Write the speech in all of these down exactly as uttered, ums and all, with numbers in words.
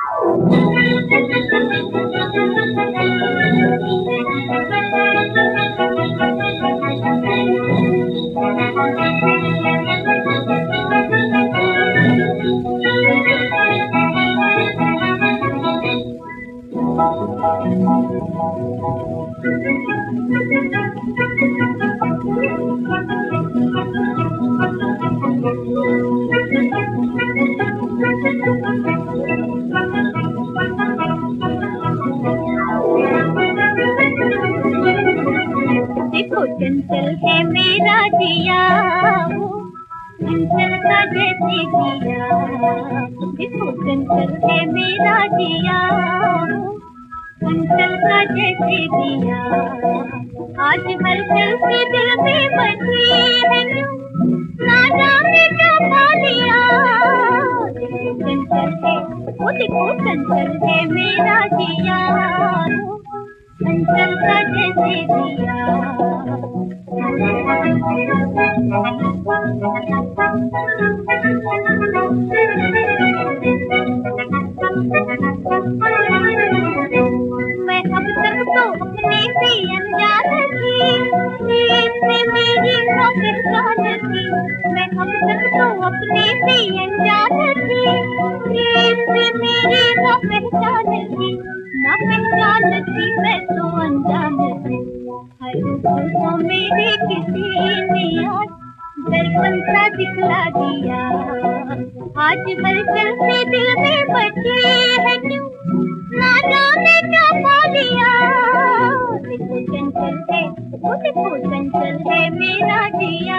देखो चंचल है मेरा जिया, चंचल का जैसे जिया। देखो चंचल है मेरा जिया, चंचल का जैसे जिया। आज हलचल से दिल में बची है क्यों, ना जाने क्या पा लिया। देखो चंचल है, वो देखो चंचल है मेरा जिया, चंचल का जैसे जिया। मैं अब तक तो अपने से अनजान थी, इससे मेरी ना पहचान थी। मैं अब तक तो अपने से अनजान थी, इससे मेरी ना पहचान थी। ना पहचान थी मैं तो अनजान थी। हर को मेरे किसी ने आज दर्पण सा दिखला दिया। आज हलचल से दिल में बची है क्यों, ना जाने क्या पा लिया। देखो चंचल है, वो देखो चंचल है मेरा जिया,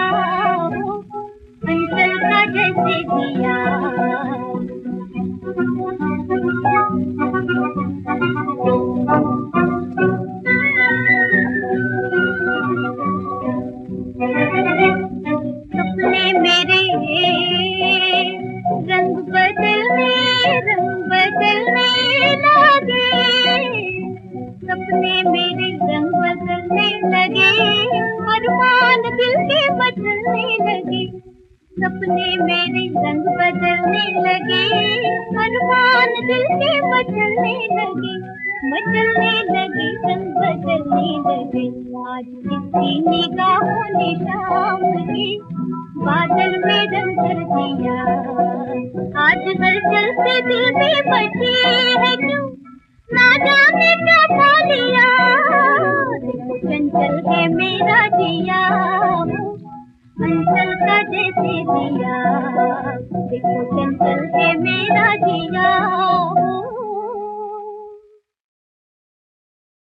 चंचल का जैसे जिया। सपने मेरे रंग बदलने रंग बदलने लगे, सपने मेरे रंग बदलने लगे, अरमान दिल के बदलने लगे। सपने मेरे रंग बदलने लगे, अरमान दिल के बदलने लगे, बदलने लगे रंग बदलने लगे। आज किसी निगाहों ने शाम के बादल में रंग भर दिया। आज हलचल से दिल में बची है क्यों, ना जाने क्या पा लिया। देखो चंचल है मेरा जिया, चंचल का जैसे जिया। देखो चंचल है मेरा जिया।